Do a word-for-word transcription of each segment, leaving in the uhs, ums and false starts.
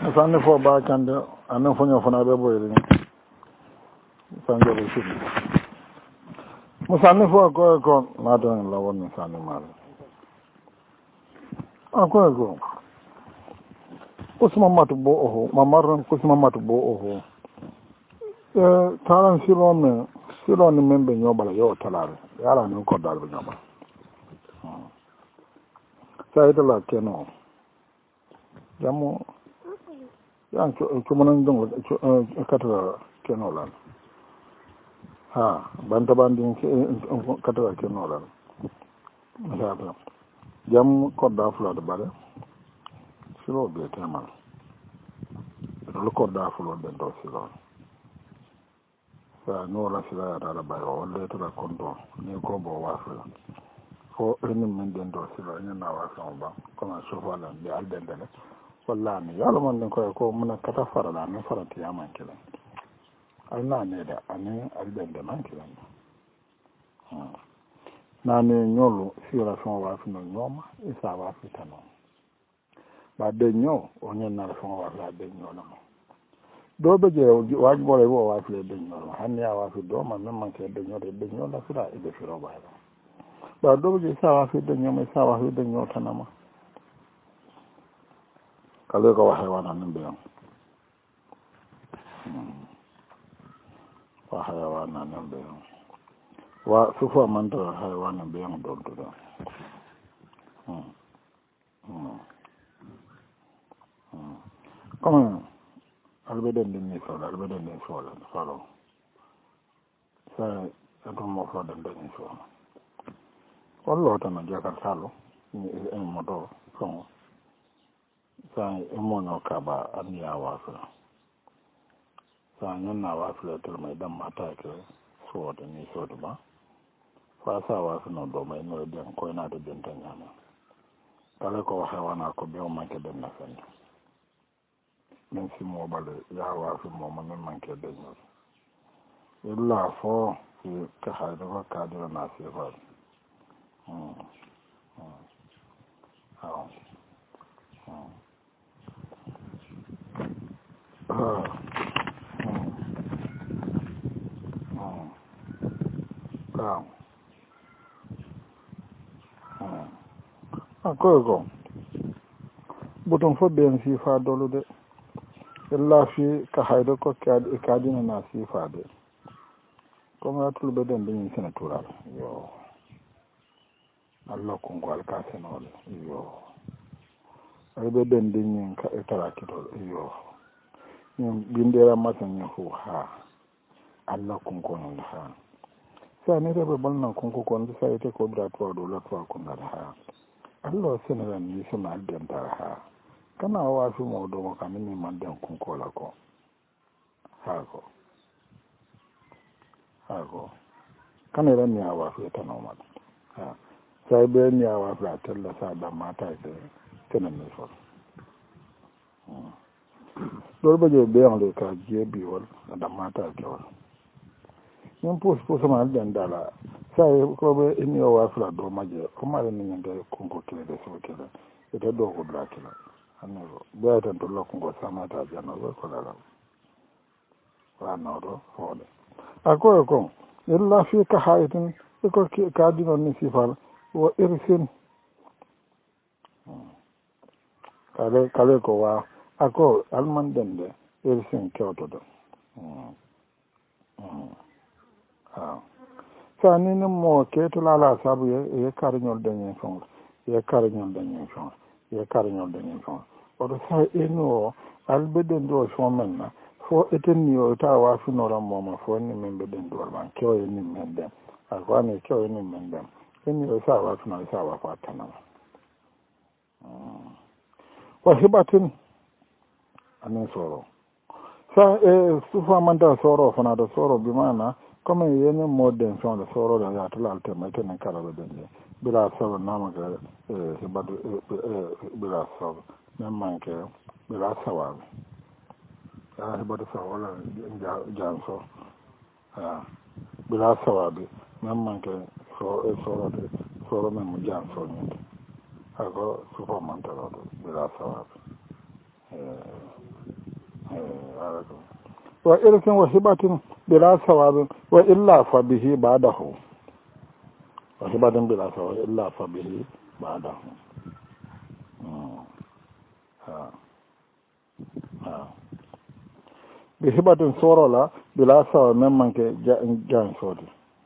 sanne fo ba kande anen fo ñofana ɓe ɓoyri ni sanjoɓe sini mo sanne fo koye ko naatan lawon ni sanne maɗa a koye ko kusma matu bo oho mamarron kusma matu bo oho e taran silo men silo ni men ɓe ñoɓala yo talare yala nin koddare ɓe ñoɓala sa yitala keno jammo yan cumanan dongo katara kenolan ha banta bandin katara kenolan sata jam kodda fulade bare silo be temal lo kodda fulo ben do silo sa no la sila ya dala bayo wala to la kondo ni ko bo wafa ko eni men den do silo ni na wafa ba koma sofala bi aldendele wallahi yalla man den ko ko mun kata farala ne farati yaman kilan alna ne da ane aldende man kilan na ne nyolo sira son wa fi no nyoma isa wa fi tano ba de nyo onye na son wa la de nyo na mo do be je waji bole wo wa fi de nyo hanni ya wa fi do man man ke de nyo de nyo la fira e de firo ba ba do be je sa wa fi de nyo me sa wa fi de nyo tanama kale ko waxe wana nan be wa hayawana nan be wa sufa manta hayawana be on don to da hmm hmm comme albeden din ni so albeden din so la salo sa ato mo fo den den so wallo tan jakar salo ni e moto so sa e mo no kaba aniya wa so sa nyanna wa so to mai dan mata ke so da ni so ba fa sa wa so no do mai no den ko na de den tan nyama kala ko hawana ko be o manke den na fen men si mo bale ya wa so mo man manke den no illa fo ki ka ha do ka do na se ba mm ah ah ah ah ko ko buton fo ben si fa dolu de illa fi ka haydo ko kaadi kaadi na si fa de ko ma tul be den bin sene tural yo Allah ko ngol ka senol yo ay be den din ka etara kito yo ñum bindera masan ñu fu ha Allah ko ngol ha sa ne rebe balna ko ko kon sa ite ko bra to do la to ko ngada ha Allah seneran ni sama den tar ha kana wa fi mo do ka min man den ko ko la ko ha ko ha ko kana ran ya wa fi ta no ma ha sai be ni ya wa fa talla sa da mata de kenan ne so do ba je be on le ka je bi wal da mata ke wal ñon pos pos ma den dala sai ko be ni o wa fra do maje o ma ni ngende ko ko kile de so kile e de do ko bla kile anno be tan to lo ko sama ta jana ko la wa no do hode ako ko illa fi ka haytin ko ka di non ni sifal wa irsin kale kale ko wa ako alman den de irsin kyoto do ah sa ni ne mo ke to la la sabu ye ye karñol dañen fon ye karñol dañen fon ye karñol dañen fon o do sa eno albeden do so menna fo etenni o ta wa fino ram mo fo ni men be den do ban ko ye ni men den akwa ni ko ye ni men den ni o sa wa fino sa wa fa tanama wa hibatin anen soro sa e sufa manta soro fana do soro bi mana comme yene modern son de soro da ya tala alternative ne kala be den bila soro nama ga e hibatu bila soro men manke bila sawa ah hibatu sawa la janso ah bila sawa bi men manke so soro de soro men mu janso ni ako sufa manta do bila sawa eh wa irkin wa hibatin bila sawabin wa illa fa bihi ba'dahu wa hibatin bila sawabin illa fa bihi ba'dahu ha ha bi hibatin sorola bila sawabin men manke jan sodi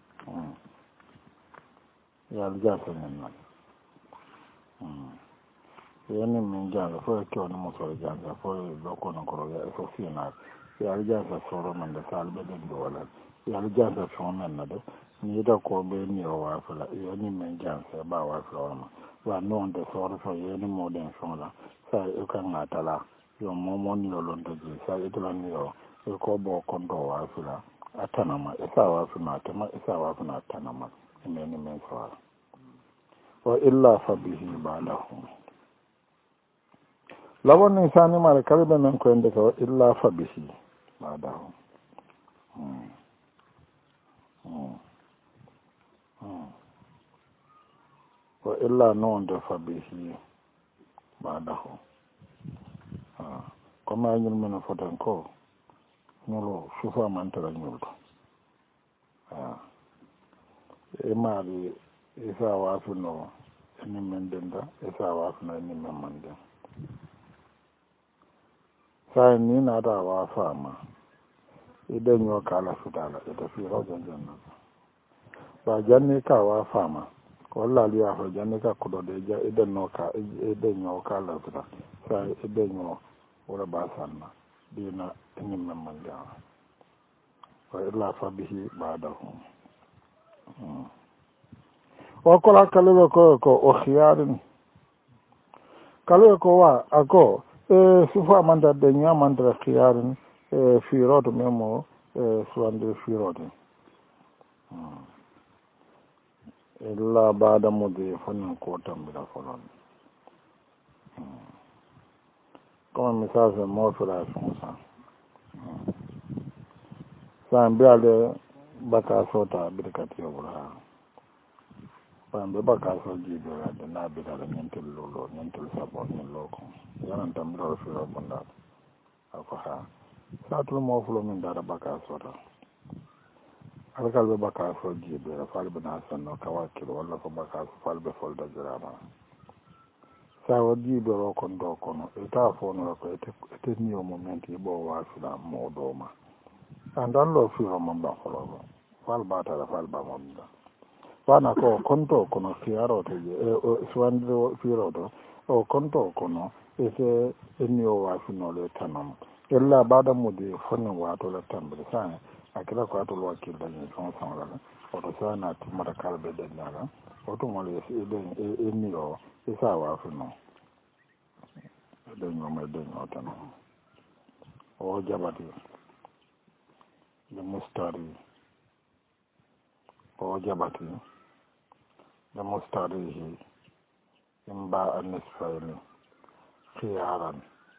ya jan sanin nan yani min janga fo ke on mo so janga fo do ko non ko ya so fina ya janga soro man da salbe den do wala ya janga so man na do ni da ko be ni o wa fala yani min janga ba wa fala ma wa non de soro so yani mo den so la sa e kan atala yo mo mo ni lo ndo ji sa e to ni yo e ko bo ko do wa fala atanama e sa wa fina tama e sa wa fina tanama ni ni men so wa illa fa bihi ba'dahu lawon ni sani mara kalbe men ko ende ko illa fa bihi ba'dahu hmm hmm wa illa non de fa bihi ba'dahu ah comme ay ñul men fotan ko ñulo sufa man tara ñul ah e mari isa wa funo ni men denda isa wa funo ni men mande sai ni na da wa fama idan yo kala fitala ita fi rojan janna ba janne ka wa fama wallahi ya fa janne ka kudo de ja idan no ka idan yo kala fitala sai idan yo wala ba sanna dina ni men mande wa illa fa bihi ba'dahu wa kola kala ko ko o khiyarin kala ko wa ako e sufa manda de nyamanda khiyarin e firoto memo e suande firoto illa bada mudi fanin ko tambira folon comme message mo fera sonsa san biale baka sota birkati obura pambe baka so jibe de na bi dala nyentel lolo nyentel sabo nyen loko yanan tam do firo banda ako ha satul mo fulo min dara baka sota alkal be baka so jibe fal bana sanno kawakil wala ko baka so fal be folda jirama sa wadi be ro kon do kono e ta fo no ko ete ete ni o momenti bo wa sula mo do ma andan lo firo mo ba folo fal ba ta fal ba mo da wana ko konto kono fiaro te e swandro fiaro do o konto kono e se enio wa fino le tanam ella bada mudi fonna wa to la tambe sa akira ko to lo akil da ni son son la o to sa na ti mara kalbe de na o to mo le e de enio e sa wa fino de no me de no tanam o jabati le mustari o jabati لمستريه إنباء النصفين خيارا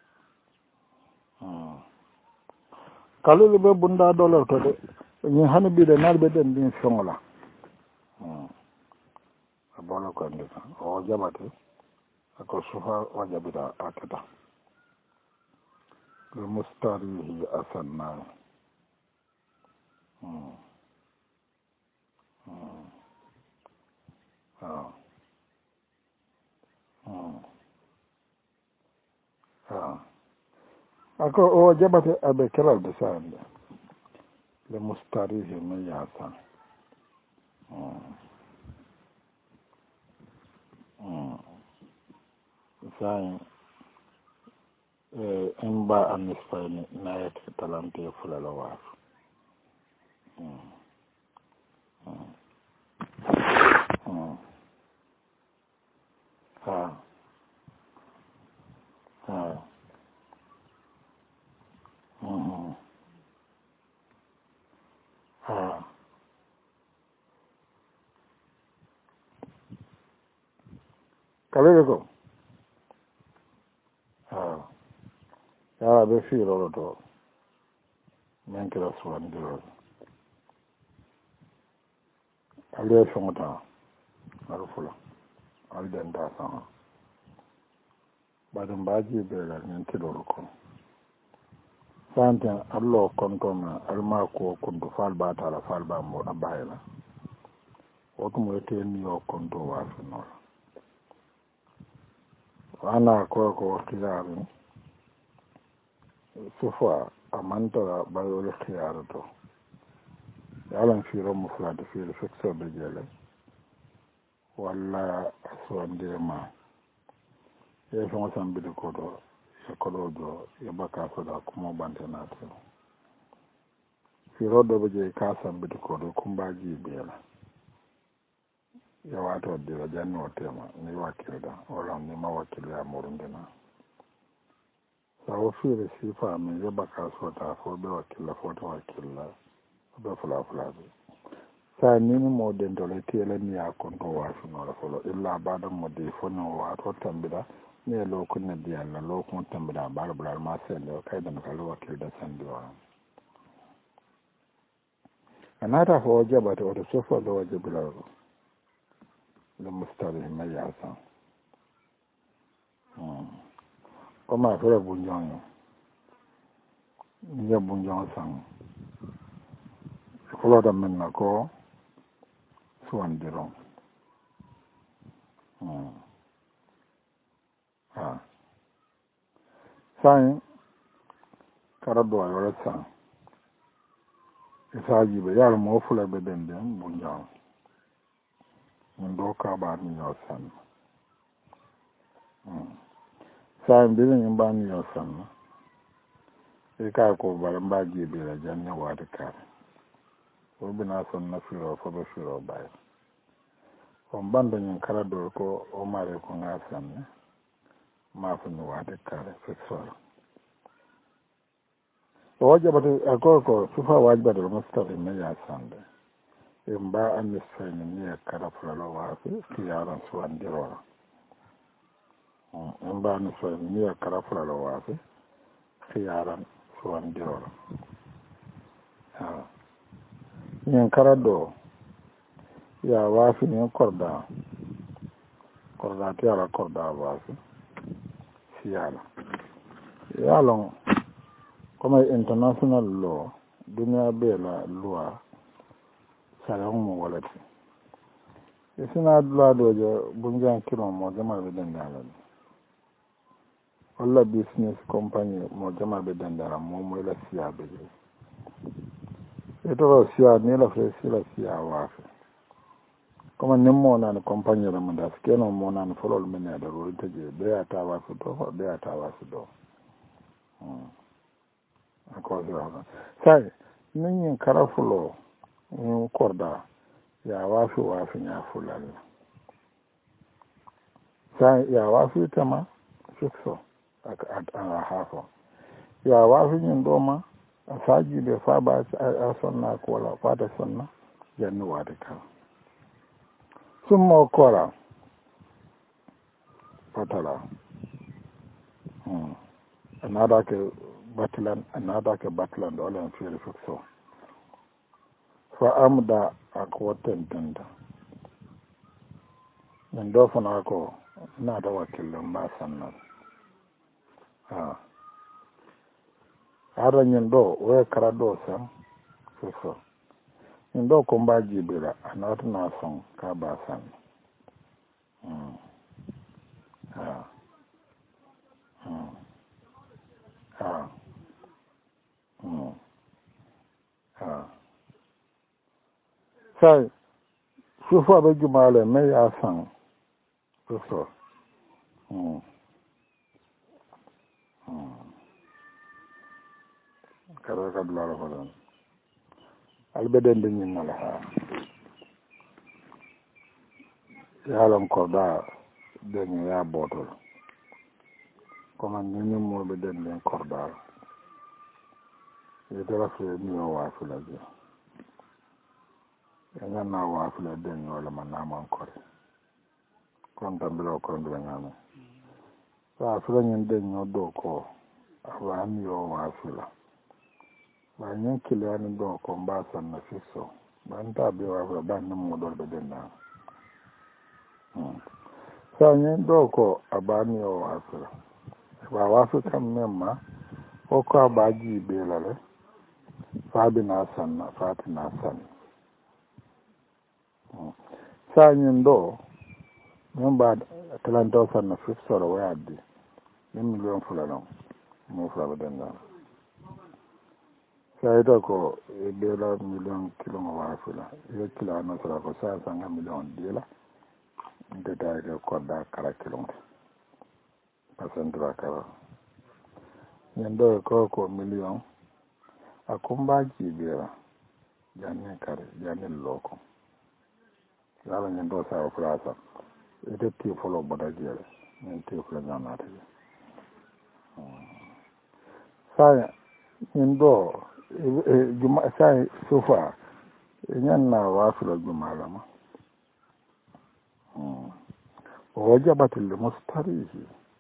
قالوا لي بندا دولار تدي ني هاني بي دي نال بي دن دين سونلا بولا كو ندي او جاباتي اكو سوفا وجابيتا اكتا لمستريه أسنى Ah. Ah. Ako o jabate abe kelal de sande. Le mustarihi me yasa. Mm. Mm. Sai eh emba anisfani na yet talante fulala wa. Mm. Mm. Mm. Ha. Ha. Mm. Ha. Kalele ko. Ha. Ya be fi lo to. Men kira suwan diro. Ale fonta. Arufula. Alden da sama. Badin baji be la nyen kilo ko. santen allo kontona alma ko kuntu falba tala falba mo na bayla o to mo teni o konto wa no ana ko ko tilaru sufa amanta bayo le khiyaro to yalan firo mo fulade firo fexo be jele walla aswande ma e fo sambi de ko do e ko do do e baka so da ko mo bantena to firo do be je ka sambi de ko do kumbaji bela ya wato de janno tema ni wakilda wala ni ma wakilya morundena sawo firo sifa me e baka so da fo be wakilla fo to wakilla be fula fula sa ni mo den dole tele ni akon to wa suno la folo illa bada mo de fono wa to tambida ne lo ko ne dia la lo ko tambida bar bar ma se le kai da ka lo wakil da san do anata ho jaba to to sofa lo wajibla le mustari ma ya sa ko ma fere bunjon ni ya bunjon san ko da men na ko suandiro hmm ha sai karado ayore sa isaji be yar mo fula be den den bunja ndo ka ba ni yosan hmm sai be ni ba ni yosan e ka ko ba mba ji be la janna wa de ka o bina son na firo fo be firo ba on bando nyin karado ko o mare ko ngasan ma fu no wa de ka fe so wajabata akoko sufa wajibata mustafi me ya sande imba an sene ne kara fulalo wa fi yaran su andiro imba an sene ne kara fulalo wa fi yaran su andiro ah yin karado ya wa fi ne korda korda ti ala korda wa fi yala yalon comme international law dunia bela loi salam mo walati isina dula dojo bunjan kilo mo jama be dendala wala business company mo jama be dendala mo mo la siya be eto siya ne la fe siya siya wa comme nemmo na company la manda skeno mo na folol mena da ro teje be ata wa su do be ata wa su do hmm akoza sai nin karafulo in korda ya wafi wafi ya fulani sai ya wafi tama fixo a hafa ya wafi yin doma a saji da fa ba a sanna kola fata sanna jannuwa da kan sun mawakora fatara another ke Batland, another ke Batland, all in field so. For amda akwaten tenda. Ndo fana ko na da wakilin ba sannan. Ah. Ara nyendo we karado sa so. Ndo ko mba jibira anot na son ka ba san. Mm. Ah. Mm. Ah. Mm. Ah. Sai sufa be jumale me ya san so. Mm. Mm. Kara ka dula la albeden de nyin mala ha yalam ko da de ni ya botol comme ni ni mo be den den korda e dara fe ni o wa fula je ena na wa fula den wala man na man ko kon tambilo ko ndo ngana sa fula nyen den no do ko awa mi o wa fula ba nyen kile an do ko mba san na fiso ban ta bi wa fula ban mo do be den na sa nyen do ko abani o wa fula ba wa su kan memma o ko ba ji be la le fabi na sanna fati na sanna sa nyin do min ba talanto sanna fif soro wayaddi min million fulano mo fulaba denga sa ita ko e be la million kilo mo wa fula e kilo no sara ko sa sanga million dila de da de ko da kala kilo pasandra kala nyendo ko ko million akumba jibira janne kare janne loko yala nyendo sa frasa ite ti folo boda jere men ti folo nyana te sa nyendo juma sa sofa nyanna wa filo juma lama وجبت المستريح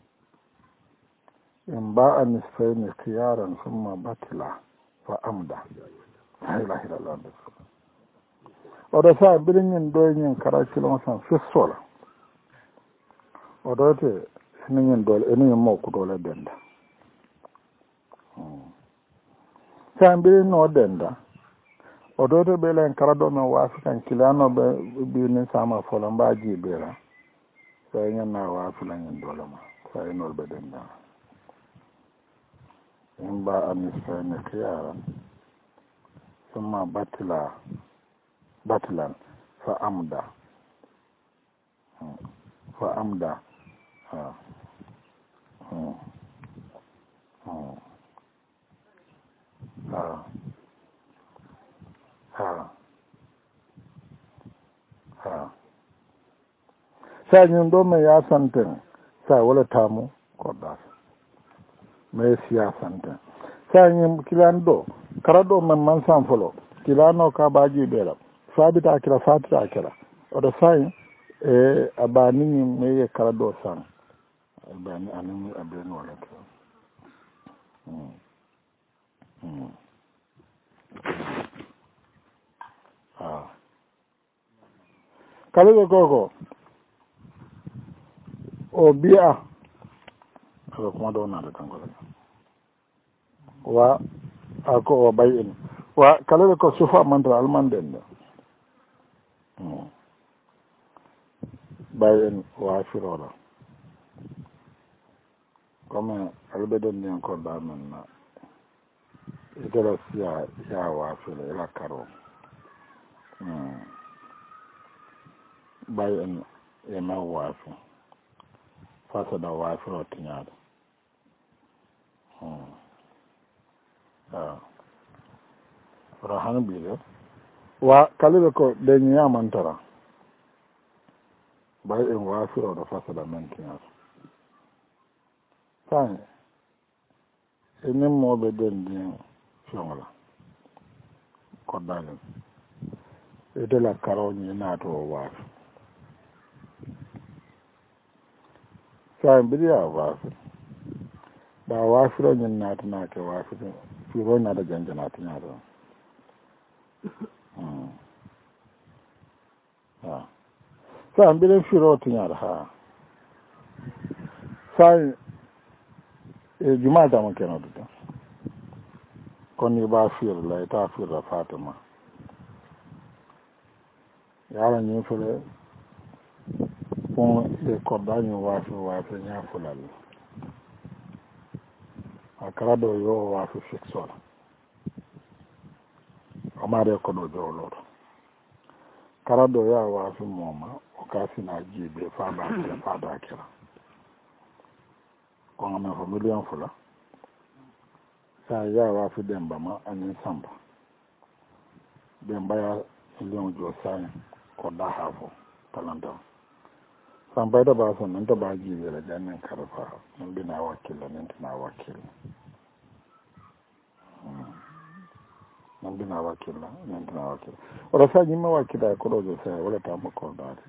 إن باء نصفين خيارا ثم بطلا فأمدى لا إله إلا الله oɗo sa biɗeñin doyeñin kara kilon san fissola oɗote eniñin dole eniñin mawkudole denda sa mbiɗinno denda oɗote ɓeelen kara ɗo men waafi kan kilanoɓe ɓinin sama fola mbaji ɓeera sa ñanna waafilañin dole ma sa enolɓe denda in ba anisfene kiyaran summa batila batilan fa amda fa amda ha ha ha ha sa ñun ɗo me yasanten sa wala tamu koɗɗa me siyasanten sa ñin kilan ɗo kara ɗo men man san folo kilano ka baji ɓeeɗa fabita kila fatita kila oɗo sayi e abaniñi meye kala ɗo san abani anini abeni walata kala ɓe koko o biya ako kuma ɗo nade kankole wa ako o bay en wa kala ɓe ko sufa mantra almanden ɗo bay en wafirola comme alɓeɗen ndin koɗɗa men na itela siya ya wafiro ila karo bay en e ma wafi fasaɗa wafiro tiñade oto han ɓiɗe wa kaliɓe ko ɗeñiyamantara bay en wafiroɗo fasaɗa men tiñade fani e nimmoɓe ɗen ndin fiyola koɗɗalen etela karoñi naato o waafi sa mbiɗiya waafi ɓa waafiroñin naatinake waafide firo naata janjanatiñato a sa mbiɗen firo tiñata ha sa e jumatama kenode tan kono ɓa firla eta firla fatima yala ñin fele pon e koddañi waafi waafi ñafulal a kala ɗo yo waafi fixola omare ko ɗo jowloto kala ɗo ya waafi mooma o kasina jiiɓe faɗakira faɗakira kono men ko million fula sa ya waafi ɗemba ma anin samba ɓe mbaya million jo sañ kodɗa ha fo talantam san bayda ba son nan ta ba jiɓere jannen karfa min mbina wakkilla nintina wakkilla min mbina wakkilla nintina wakkilla oto sa ñimma wakkilla e koɗojo sa waɗatamo korɗade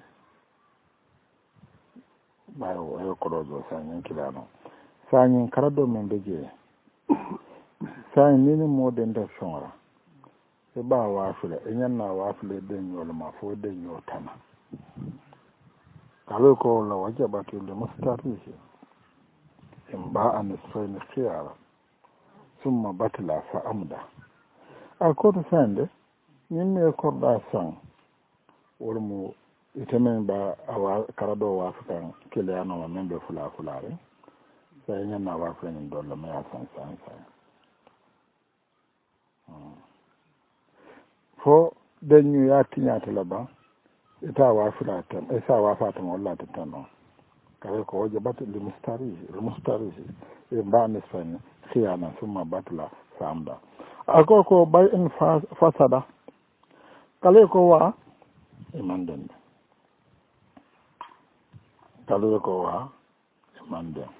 ɓayo eyo koɗojo sa ñin kilano sa ñin kala ɗo min ɓe jee sa nini moden nder fewra e ɓa waafila e ñanna waafile deñol ma fo deño tana kalo ko la wajabatilde mustarihi en mba anis fayne fiyara summa batla fa amda a koto sande min me korda sang wolmo itemen ba awa karado wa kan kiliano ma membe fula fulare sai nyanna wa kan dolla me asan san san fo denyu ya tinya talaba ita wa fula tan isa wa fatan wallahi tan kare ko wajabat li mustari li mustari e ba nisfan khiyana summa batla samda ako ko bay in fasada kale ko wa imanden kale ko wa imanden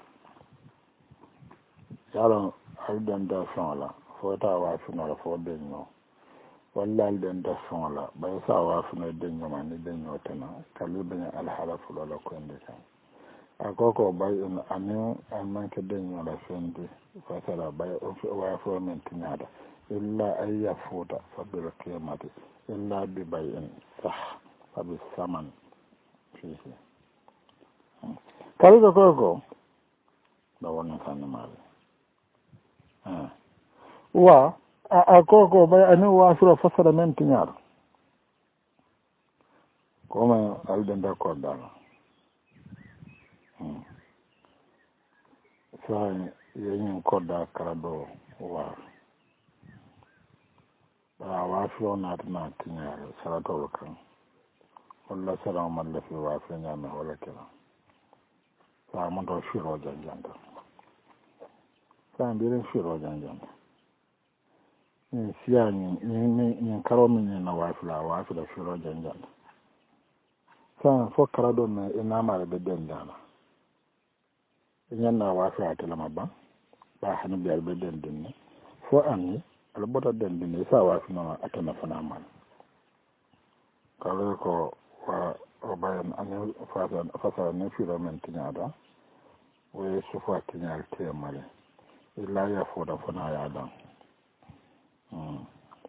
yaro alden da sonla fota wa fino fo denno walla alden da sonla bay sa wa fino denno man denno tana kale ben al halafu la ko ndeka akoko bay in anin amanke denno la fendi fasada bay o wa fo men tinyada illa ay yafuta fabil qiyamati illa bi bay'in sah fabi saman fihi kalido koko da wannan kan mali ah wa akoko bay ani wa sura fasada men tinyar koma alden da ko dala hmm sai yin ko da karado wa a wafiyo na tana tinyar saratowar kan wallah salam mallafi wafiyo ya mai wala kira samun da shiro janjanta sa'an birin shiro janjanta yin siya yin karo mini na wafila wafila shiro janjanta sa'an fo karado na ina mara bidin dana in yana wafila talama ba ba hannu biyar bidin dinne fo an yi albota den din sa wa fino atana fana man kale ko wa obayan an fasa fasa ne filament nyada we sufa tinyal te male illa ya foda fana ya dan mm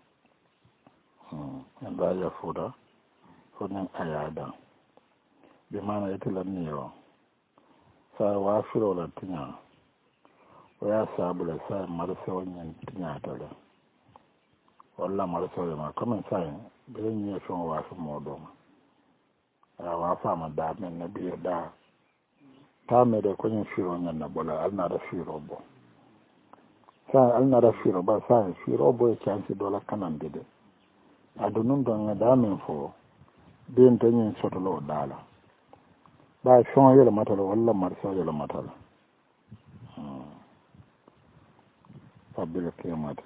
mm illa ya foda fona ayada bi mana itala niyo sa wa filo la tinya wa sabula sa marse wonyen tinya tala walla marso ma comme ça be ni so wa so modo a wa fa ma da men na bi da ta me de ko ni firo na bola al na da firo bo sa al na da firo ba sa firo bo e chance dola kanan de de adunun don da men fo ben tan ni so to lo dala ba so yele matalo walla marso yele matalo fa bil qiyamati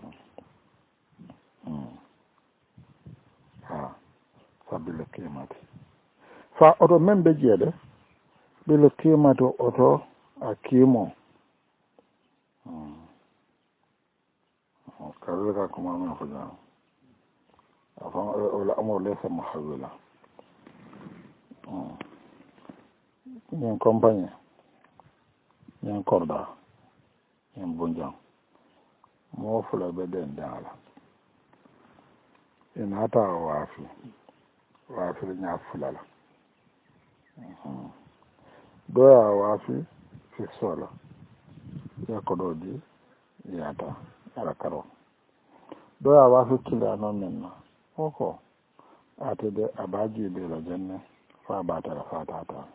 ha sabile kimati fa oto membe jede bile kimato oto akimo hmm kaza kuma mun fuja afa wala amur laysa muhawila hmm ni compagnie ni korda ni bunjan mo fula be den dala ina hata wafi wafi nya fulala doya wafi fisola ya kododi yata ala karo doya wafi kila no minna oko ate de abaji de la janne fa bata la fatata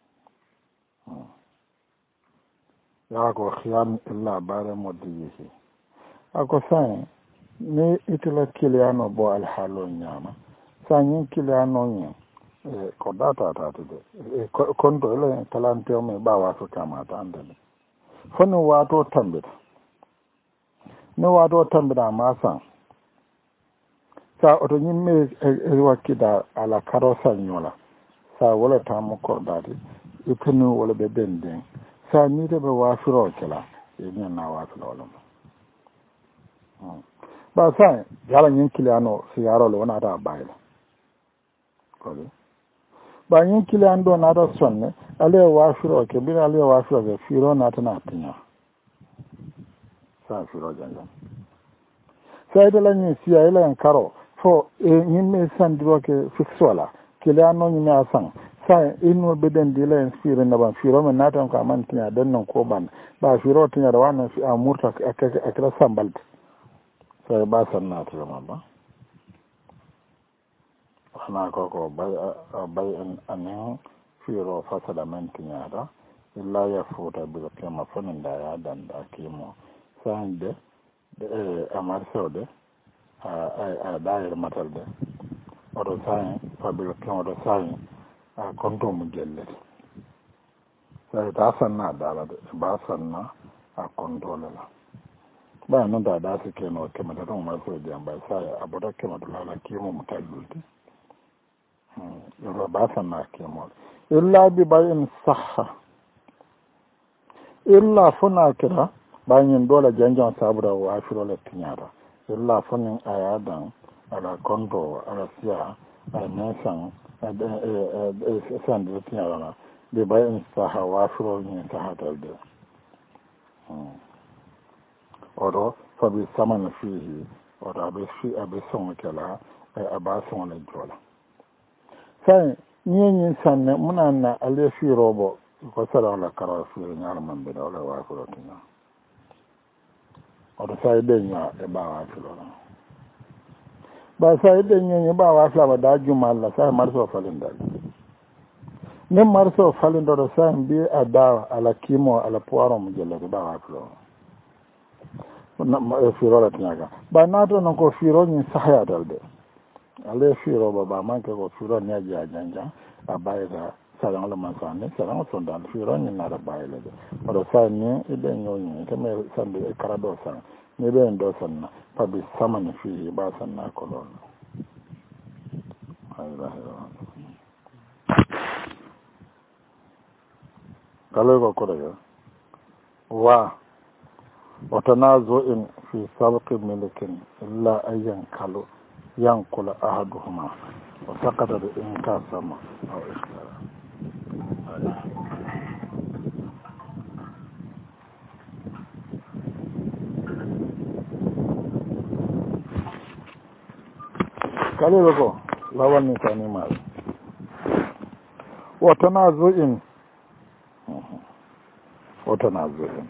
ya ko khiyam illa bare modiyi ako sai ni itila kiliano bo al halon nyama sanyin kiliano nyi e ko data ta to e kondo le talante o me ba wa to kama ta andale fono wa to tambita no wa to tambita ma san sa oto nyimme e wakida ala karosa nyola sa wala ta mo kordade itunu wala be benden sa ni de be wa firo kala e ni na wa firo wala ba sai yala yin kiliano si yaro lo na da bayla kole ba yin kiliando na da sonne ale wa firo ke bi ale wa firo ke firo na ta na tinya sa firo janga sai da lan yin si ayla en karo fo e yin me san diro ke fixola kiliano ni me asan sa ino beden dila en fire na ban firo men natan ko man tinya dan non ko ban ba firo tinya da wannan fi amurta akira sambalt sai ba san na ta ma ba ana ko ko bay bay an an firo fasada men tinya da illa ya futa bi kema fonin da ya dan da kimo sande de amar sode a a dair matal de odo sai fabio kemo do sai a konto mu gelle sai ta sanna dala de ba sanna a konto la ba non da da su kemo kemo da don ma so jamba sai aboda kemo do la kemo mu tajulti hmm ba sanna kemo illa bi bayin sahha illa funa kira bayan dole janjan sabuda wa shiro le tinyara illa funin ayadan ala konto ala siya a nesan a san da tinyara na bi bayan saha wa shiro ne ta hadar da odo fabi saman fihi odo abe fi abe son kala a ba son ne jola sai nyenyin sanne muna na ale fi robo ko sara la kara fi nyar man be wala wa ko tina o do sai de nya e ba wa fi lo ba sai de nya nya ba wa fa ba da juma Allah sai marso falin da ne marso falin do sai bi ada ala kimo ala puaro mu jella ba wa fi lo na ma e fi ro la tina ga ba na to non ko fi ro ni sahaya dalde ale fi ro ba ba man ko fi ro ne ja janja abaida sarang la masane sarang sonda firo ni na rabaile de odo sanye ide nyonyi keme sande karado san ne be ndo sanna pabi samani fi ba sanna kolon kalo ko kodo wa watanazo in fi sabqi milikin illa ayyan kalu yankula ahaduhuma wa saqata in kasama aw ikhtara kalo ko lawan ni tani mal watanazuin watanazuin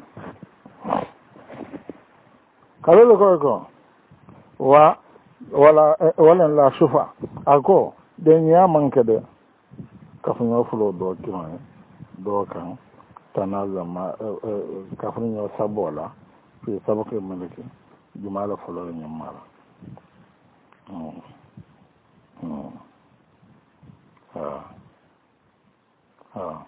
kalo ko ko wa wala wala la shufa ako den ya manke de kafin yo fulo do kima do kan tanazama kafin yo sabola fi sabake maliki jumala fulo ni mara mm mm ha ha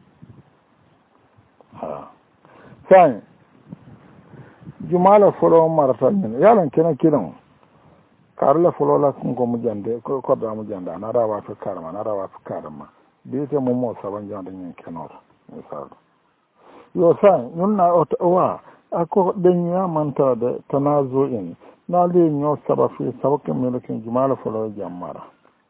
ha sai jumala fulo marata ni yalan kenan kiran karla fulola kungo mujande ko ko da mujande na rawa fi karma na rawa fi karma bi te mo mo saban jande nyen kenor misal yo sa nunna wa ako denya manta de tanazu in na le nyo saba fi sabake melekin jumala fulo jamara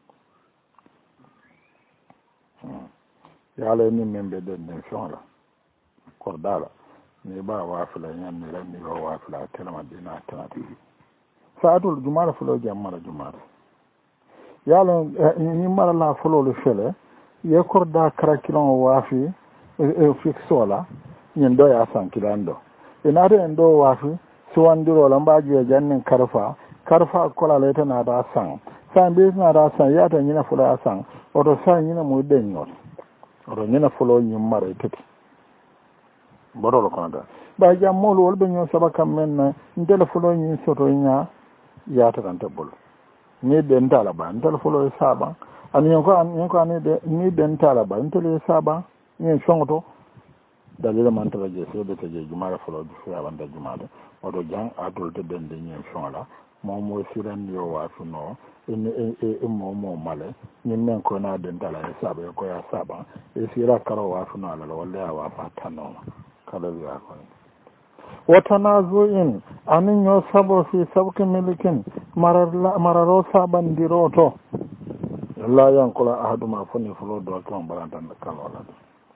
ya le ni membe de ne shonla ko dala ne ba wa fula nyan ne ni ba wa fula kalma dina tanati saatul jumara fulo jammara jumara yalo ni mara la fulo le fele ye korda karakilon wafi e fixola nyen do ya san kilando inade endo wafi suwandiro lambaji jannin karfa karfa kola leta na da san san bi na da san ya ta nyina fulo san odo san nyina mu denyo odo nyina fulo nyim mara tete bodolo konda ba jammol wol be nyo sabaka men ndele fulo nyi soto nya ya ta kan tabbol ni den talaba ndal fulo saba an yanko an yanko ani de ni den talaba ndal saba ni shongoto dalila man tara je so de je jumara fulo du ya banda jumada odo jang adol de den de ni shongola mo mo siran yo wa funo en e mo mo male ni men ko na den tala saba ko ya saba e sira karo wa funo ala wala wa patano kala ya ko watanazuin anin yo sabo fi sabke milikin mararo saban diroto la yankula ahaduma funi fulo do ton barantan kalola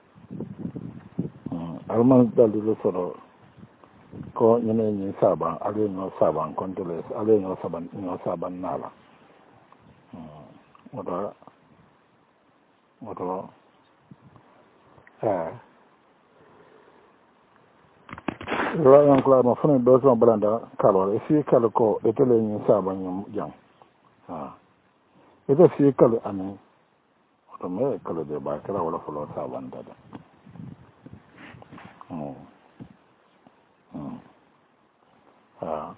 alman dalilu soro ko nyene ni saban ale no saban kontole ale no saban no saban nala oda oto eh la yan kula ma fune do so balanda kalo e fi kalo ko e tele ni saba nyum jam ha e to fi kalo ani oto me kalo de ba kala wala folo saba ndada mm mm ha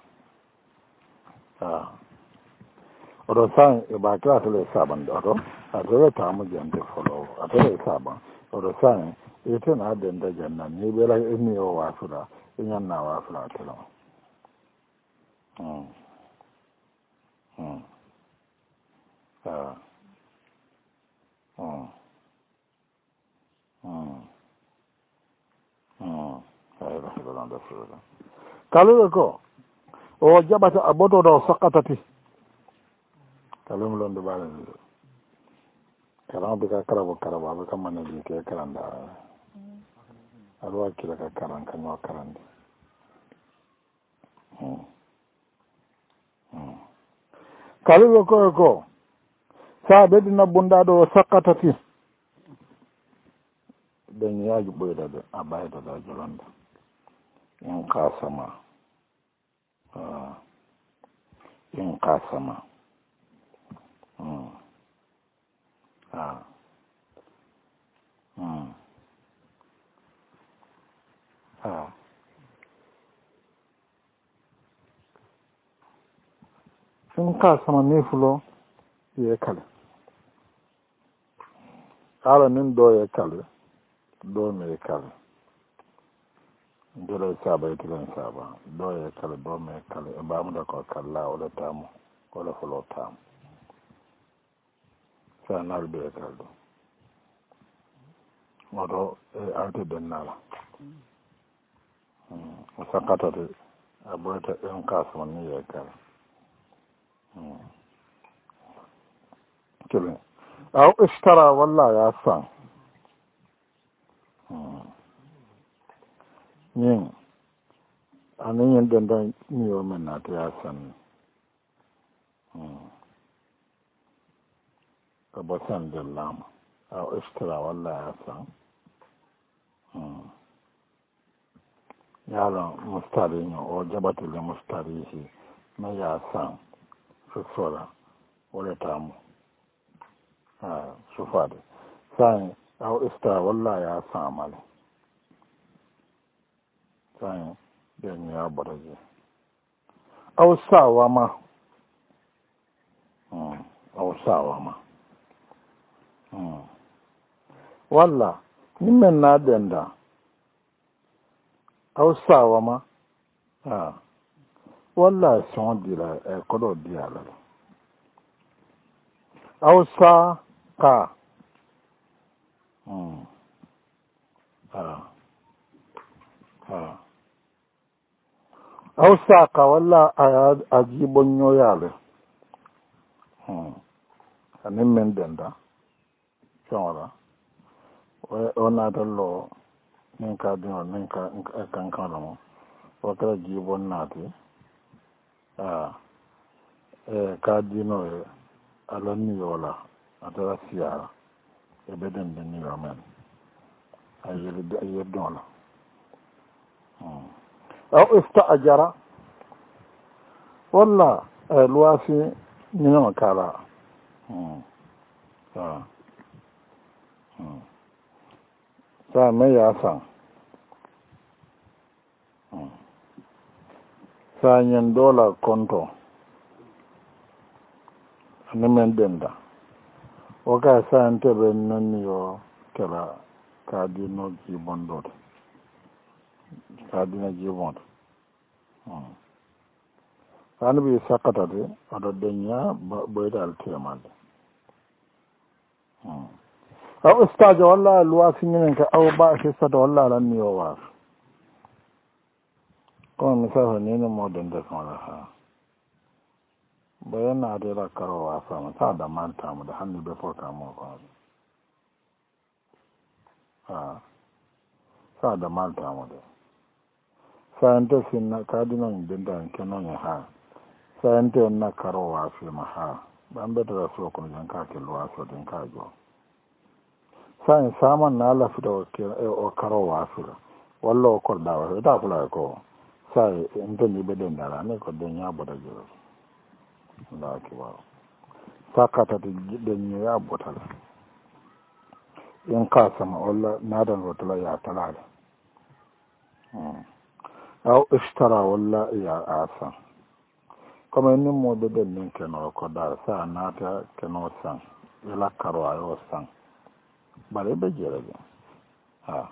ha oto san e ba kala tele saba ndado adore ta mu jande folo adore saba oto san e to na den da janna ni bela ni o wasura inyan na wasura telo mm mm ha mm mm mm ay rasulullah rasulullah kalu ko o jabata abodo do sakatati kalum lon do balen kalam be ka karabo karabo be kam man di ke karanda alwa kila ka karan kan wa karande hmm hmm kalu ko ko sa be dina bunda do sakatati den yaaju boyda de abayda da jolanda in qasama ah in qasama hmm ah hmm ah in qasama ni fulo ye kala ala nin do ye kala do me kala dole saba e tilan saba do ye kala do me kala e bamu da ko kala wala tamu wala fulo tamu sa nar be kala do modo e arte dennala mm sakata de abota en kaso ni ye kala mm kele aw ishtara walla ya san mm yin anin yin den dan ni o men na ta ya san mm abotan de lama aw ishtara walla ya san mm yalo mustari no o jabati le mustari shi na ya san su sora wala tamu ah su fade sai aw ishtara walla ya san amale sai den ya baraje aw sawa ma mm aw sawa ma mm walla nimen na denda aw sawa ma ah walla son dira e kodo diala aw sa ka mm ah ah aw sa ka walla ajibon yoyale hmm anin men denda sonra ona dallo nin ka dino nin ka kan kan mo o kala jibon nati ah e ka dino e alani yola atara siara e beden den ni ramen ayel ayel dola hmm aw istajara walla luwasi ni ma kala hmm ah hmm sa me ya san hmm sa nyen dola konto ni men denda o ka sa ante be nani yo kala ka di no ji bondo ka di na ji bondo hmm an bi sakata de ado denya boyda al temade hmm aw ustajo walla luwasi ngenen ka aw ba se sada walla lan ni o wa ko mi sa ni no modon de ko la ha bayana de la karo wa fa ma sa da manta mu da hannu be fota mu ko ha sa da manta mu da sante sin na kadina din da kenan ya ha sante na karo wa fi ma ha ban da da so ko jan ka ke luwa so din ka jo sai saman na la fita o karo wa fura wallo ko da wa da fula ko sai inda ni be den dara ne ko den ya boda jiro la ki wa sakata den ya botal in ka sama walla na dan rotala ya talala aw ishtara walla ya asa kuma ni mo de den nin keno ko da sa na ta keno san ila karo ayo san bare be jere ha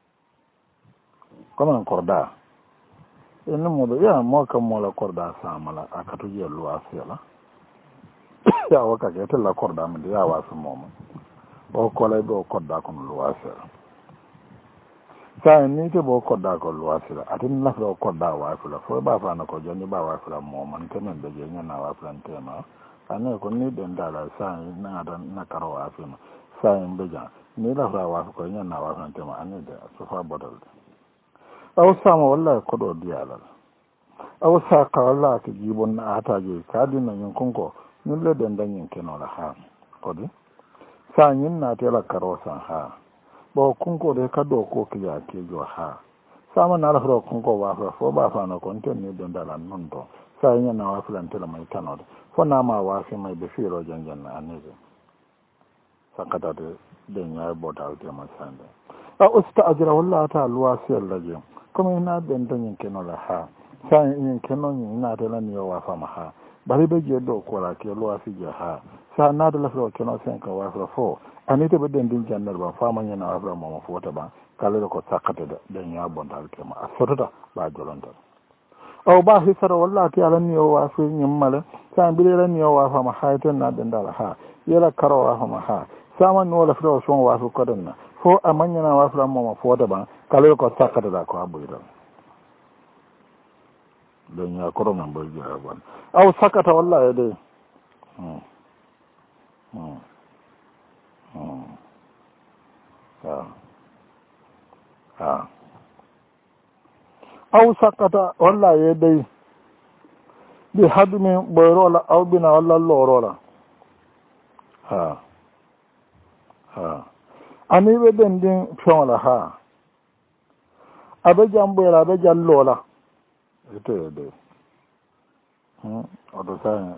kuma korda in mo de ya mo ka mo la korda sa mala akatu je lu asela ya waka ke ta la korda mi ya wasu mo o ko la do korda ko lu asela sai ni te bo korda ko lu asela atin la do korda wa asela fo ba fa na ko joni ba wa asela mo man tenen de je nyana wa asela tema ane ko ni den dala sai na da na karo asela sai mbeja ni la fa wa ko nyana wa asela tema ane de so fa bodal aw sama wallahi ko do diyala aw sa ka wallahi ki jibon na ata je ka dinna nyin konko ni le den dan yin keno la ha ko di sa nyin na te la karo san ha bo konko de ka do ko ki ya ke jo ha sama na la ro konko wa fa fo ba fa na ko nten ni den dala non do sa nyin na wa fulan te la mai tanode fo na ma wa fi mai be fi ro janjan na aneze sakata de den ya bodal te ma sande a usta ajra wallahi ta luwa sel lajin kuma ina den dan yin keno la ha sai yin keno yin ina da lan yo wa fa ma ha bari be je do ko la ke lo afi je ha sa na da la fo keno sen ka wa fa fo ani te be den din jannar ba fa man yana abra ma fo ta ba kale ko sakata da den ya bon dal ke ma asota ba jolonta aw ba hisara wallahi ti alan yo wa fi yin mala sai bi ran yo wa fa ma ha ten na den dal ha yela karo wa fa ma ha sama no la fo so wa fa ko den na fo amanya na wa fa ma fo ta ba kale ko sakata da ko abu idan don ya koro nan bai jira ba aw sakata wallahi dai hmm hmm hmm ha ha aw sakata wallahi dai bi hadmi boyrola aw bina walla lorola ha ha ani be den din fiola ha abe jamboyla abe jallola ito de hmm odo sa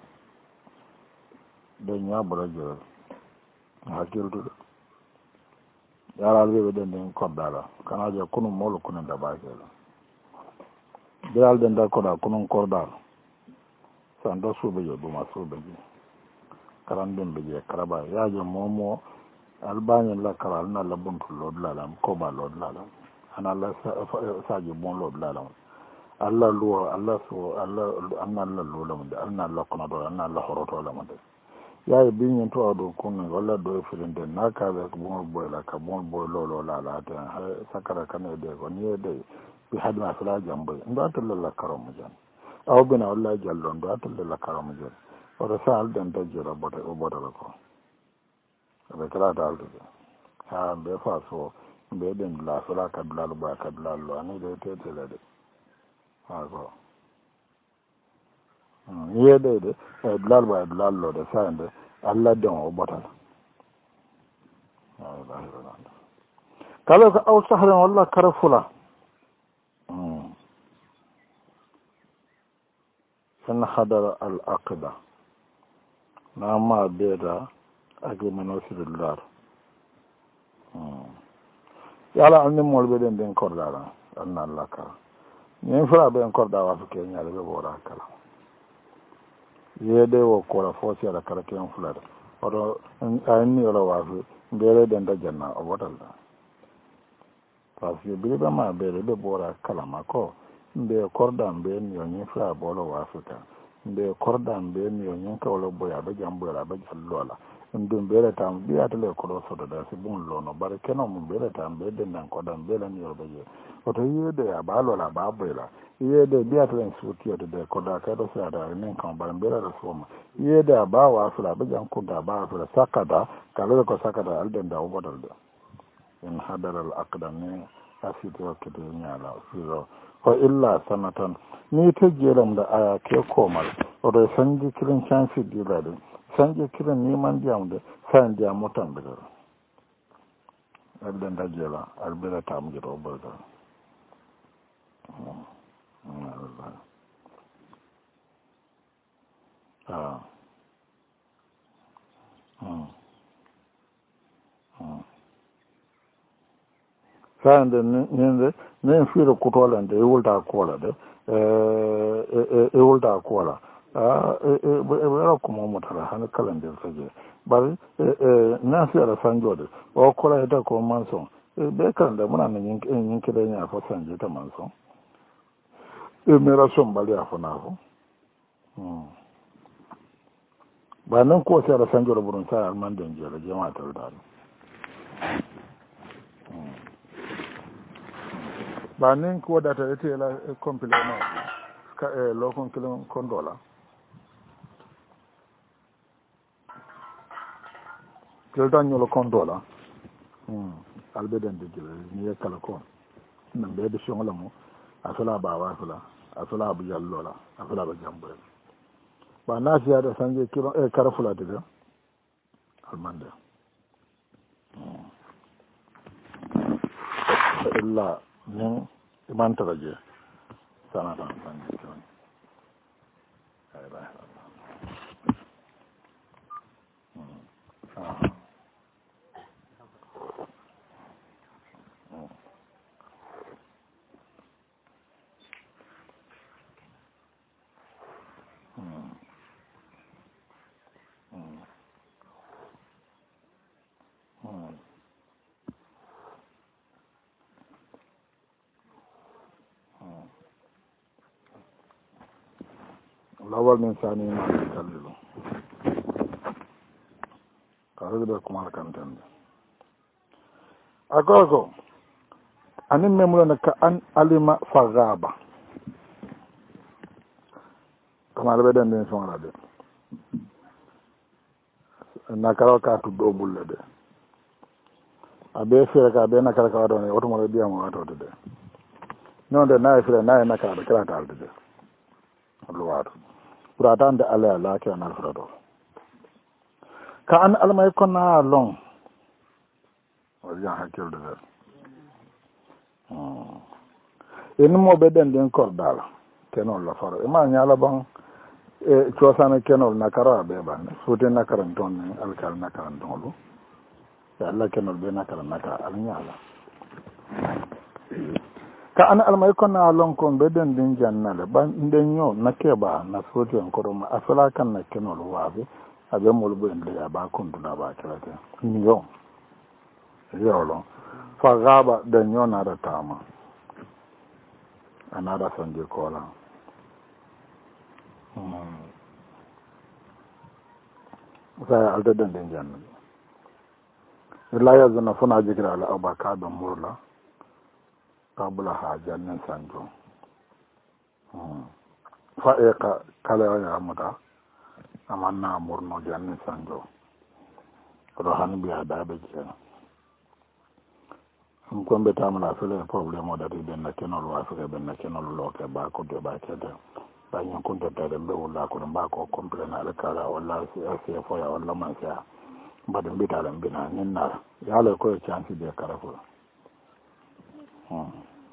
de nya bora jero hakil do yara be den den kodala kana je kunu molo kunu da ba kelo de al den da koda kunu kodala san do sube je do ma sube je karan den be je karaba ya je momo albani la karal na la buntu lod la lam ko ba lod la lam ana la sa je bon lod la lam Allah luwa Allah so Allah anna Allah lula mun da anna Allah kuna do anna Allah horoto la mun da yayi binyin to ado kun walla do filin da naka be ko bon boy la ka bon boy lolo la la ta sakara kan de ko ni de bi hadma sala jambe ndo to la karam jan aw bina wallahi jallon do to la karam jan o da sal den da jira bote o bote ko be kala dal do ha be fa so be den la sala ka bilal ba ka bilal lo ani de te te le de ako yede de blal ba blal lo de sande alla don o botal wallahi wallahi kala ka aw sahran walla karfula mm san hadara al aqda na ma beda agi manosirullah mm yala anni molbe den den kordala anna allah ka nin fura be korda wa fuke nyaale be bora kala yede wo ko la fosi ala kala ken fulada odo ayni ola wa fu bere den da janna o botal da parce bi be ma bere be bora kala mako be korda be ni nin fura bolo wa fuka be korda be ni nin ka wala boya be jambo la be jallola ndum bere tam bi atale ko do sodo da si bun lono bare kenon mun bere tam be den nan ko dan be la ni odo je oto yede ya balo la babela yede bi atale suti de de ko da ka do sa da nin kan ban bere da soma yede ba wa fula be jan ko da ba fula sakada kala ko sakada alden da obodal da in hadara al aqdam asito ke de nyala siro ko illa sanatan ni ta jeram da aya ke komal odo sanji kirin chance dilade sanje kiran neman diam da san diam motan da alden dajjela albela tam jito bolta ah mm mm sande ninde nen firo kutolande e wulta kola de e e wulta kola ah e e wala ko mo motara han kalande saje bari e na fi ala sanjode o kola ita ko manson e be kan da muna nan yin yin kire nya fa sanje ta manson e mera son bali afo na fo mm ba nan ko sai ala sanjode burun sa alman den jere jama'a ta da ba nin ko da ta ite la complément ka e lo kon kilon kondola kel tan nyolo kondola hmm albe den de jere ni e kala ko nan be de shongola mo asala ba wa sala asala bu jallola asala ba jambo ba na fiya da sanje kilo e karfula de almande illa nin iman taraje sana tan sanje ton ay ba ah lawal min sani ma kalilo kare da kuma kan tan agogo anin memula na ka an alima fagaba kamar be den den sonra de na karaw ka tu do bulle de abe fere ka be na kara ka do ne oto mo de diamo wato de non de na fere na na kara kara ta de lo wato pour attendre ala la ke na fere do ka an almay ko na long o ya hakil de hmm en mo be den den kordal kenon la faro e ma nyala bon e ciosana kenol na kara be ban sote na karan ton ne alkal na karan ton lu ya Allah kenol be na karan na ka al nyala ka an almay ko na lon kon be den din jannale ban den yo na keba na sote en ko ma asala kan na kenol waabe abe mol bo en le ba kon duna ba kirate ni yo yo lo fa gaba den yo na da tama anada sanje kola hmm saya alda den den janna la yazuna funa jikra ala abaka da murla qabla ha jannan sanjo hmm fa e ka kala ya amata amanna murno jannan sanjo rohan bi ada be jena um ko mbeta mala fele problème o dati ben na kenol wa fele ben na kenol lo ke ba ko de ba ke de ba nyon ko de de be wala ko ba ko complètement ala kala wala si asi fo ya wala man sa ba de mbita lam bina ninna ya le ko chance de kara ko hmm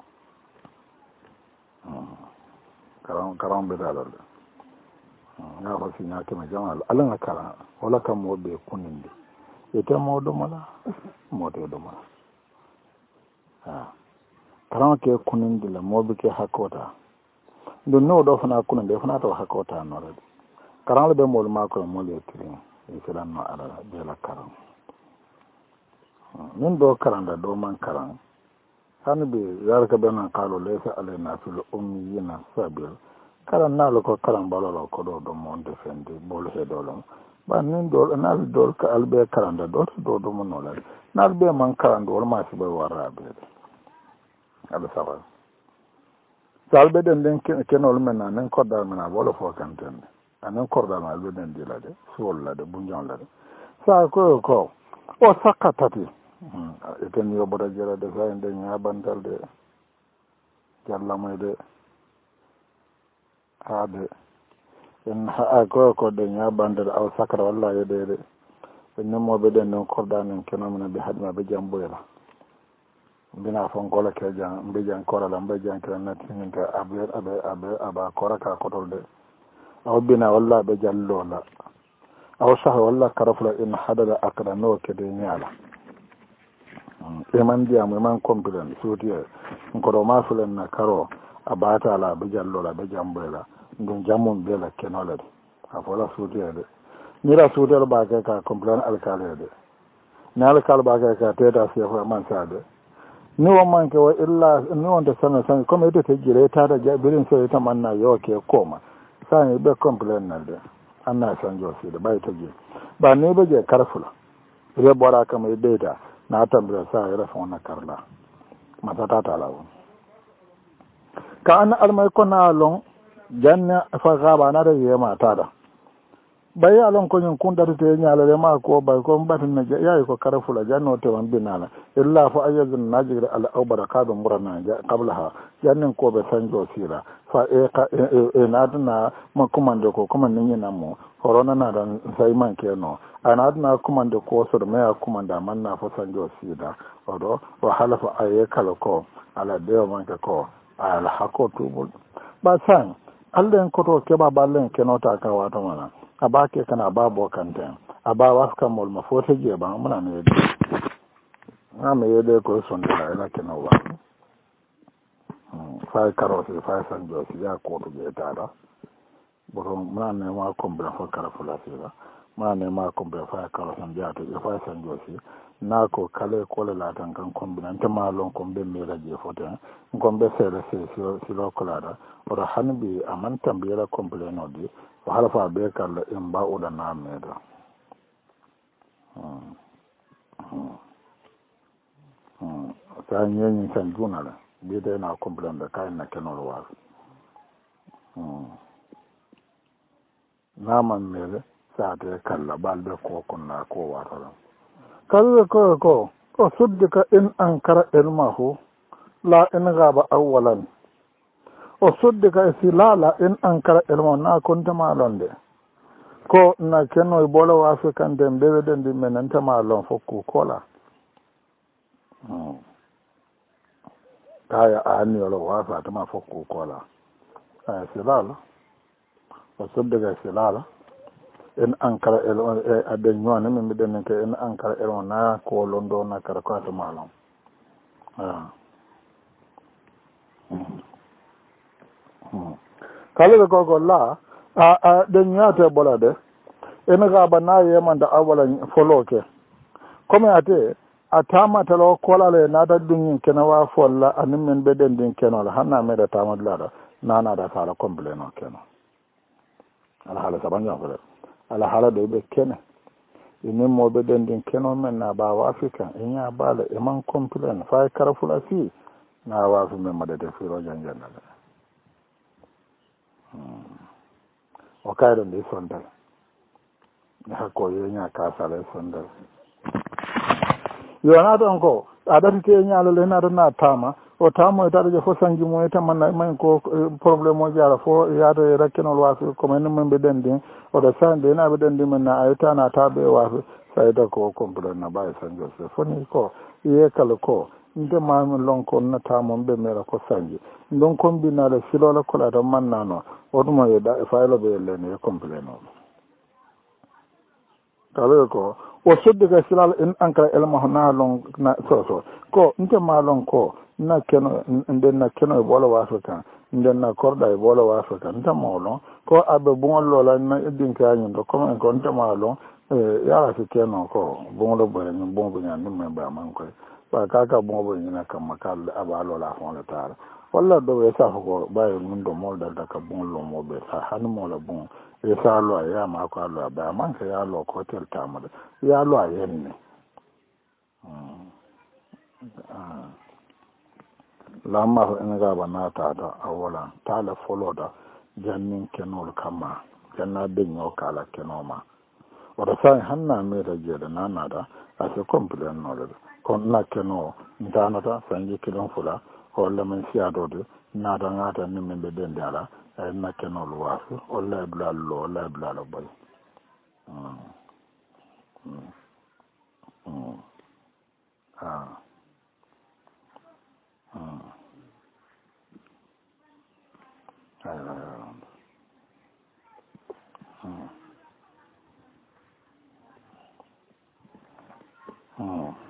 hmm karam karam be dal ya ko si na ke ma jamal ala na kala wala kam mo be kunindi ete mo do mala mo do do mala ah karam ke kunindi la mo be ke hakota do no do fana kuninde fana to hakota no radi karam le be mo ma ko mo le trin e sala no ala be la karam min do karanda do man karam hanbe yarka be nan kalo le sa ale na fil ummiyina sabil karan nalo ko karan balolo ko do do mon defendi bol he dolom ba nin do nal do ka albe karanda do do do mon nola nal be man karan do ma si be warabe ala sabar salbe den den kenol mena nen ko dal mena bolo fo kanten anen ko dal ma albe den dilade sol la de bunjon la de sa ko ko o sakatati eten yo boda jera de sa ende nya bandal de jalla moy de hade en ha ko ko de nya bandal aw sakara wallahi de de en mo be den non korda nen kenomna be hadma be jamboyla mbina fon kola ke jan mbe jan korala mbe jan kira nattininta abe abe abe aba koraka kotol de aw bina walla be jallola aw sah walla karafula in hadada akra no ke de nyala e man diam e man complain suutiye ko ma fulen na karo abata la be jallola be jambola ndum jamum be la kenola de afola suutiye de nira suutiye ba ke ka complain alkale de ne alkale ba ke ka teta sefa man sade ni won manke wa illa ni won de sana sana comme ite te jire ta da birin so ita manna yo ke koma sai be complain na de anna san jo si de bai ta ji ba ne be je karfula re bora kama data na tambira sa ya rafa wannan karla mata ta ta lawo ka an almai kona lon janna fa gaba na da yema ta da bai alon ko nyin kun da te nyaala le ma ko bai ko batin na yayi ko karfula janno te wan binala illa fa ayyadun najir al awbara kadum murana qablaha jannin ko be sanjo sira fa e ka e nadna ma kumande ko kuma ninyi namo corona na dan sai man keno anadna kumande ko so me kumanda manna fa sanjo sira odo wa halafa aye kala ko ala de man ko ala hakotu bul ba san allen ko to ke ba ballen kenota ka wato mana abake kana babo kanta aba waska mol mafote je ba muna ne na me yede ko son da ina kenan wa fa karo se fa san jo si ya ko to je tada boro muna ne ma ko bra fa kara fula sira muna ne ma ko bra fa karo san ja to fa san jo si na ko kale ko le la tan kan ko binan ta ma lon ko be me la je fote ko be se le se si lo ko la da ora hanbi aman tambira complain odi wahala fa be kala in ba uda na meda hmm hmm ta nyen san juna la be da na complain da kai na kenol wa hmm na man mele sa de kala balde ko kunna ko wa ta kala ko ko ko suddika in ankara ilmahu la in gaba awwalan o suddika silala in ankara ilmo na kunta malonde ko na keno bola wa afrikan dem bebe den di menanta malon fokku kola hmm kaya ani wala wa fa ta ma fokku kola ay silala o suddika silala in ankara ilmo aden nyone min den ke in ankara ilmo na ko londo na kara ko ta malon ah kala ko ko la a a den yata bolade ena ga bana yeman da awalan foloke comme ate atama talo kolale na da dunyin kenawa folla anin men beden din kenol hanna me da tamadla nana da sala kompleno keno ala hala sabanya fole ala hala de be kene inin mo beden din keno men na ba wa afrika inya bala e man kompleno fa karafula fi na wa fi men madade fi rojan janna o kayron de sondal ne hakko yenya ka sala sondal yo na don ko adati te nyaalo le na na tama o tamo ta de fo sanji mo eta man man ko problème mo jara fo ya de rakkenol wa ko men men be dende o da sande na be dende men na ayta na tabe wa sai da ko comprendre na ba sanjo se foni ko ye kala ko nde maami lon ko nata mon be mera ko sanji ndon kombinale silola kola do mannano odumo ye da faylo be lene complaino tawe ko o sodde ga silal en ankara elma na lon na so so ko nte ma lon ko na keno nden na keno e bola waso kan nden na korda e bola waso kan nte ma lon ko abe bon lola na edin ka nyin do ko en ko nte ma lon e yara se keno ko bon lo bo ni bon bo nyan ni memba man ko ba kaka bon bo nyina kam makal abalo la fon la tar walla do we sa ko bayo mun do mol dal ka bon lo mo be sa han mo la bon e sa lo ya ma ko lo ba man ka ya lo ko tel tamade ya lo yen ne la ma ho en ga ba na ta da awala ta la folo da jannin kenol kama janna be nyo kala kenoma wada sai hanna me da je da nana da a se complain no da kon na keno ndanata sanji kilon fula holla men siadode nada ngata ni men be den dala e na keno lo wafu holla bla lo la bla lo boy mm mm ah Mm. Right, right, right. Mm. Mm.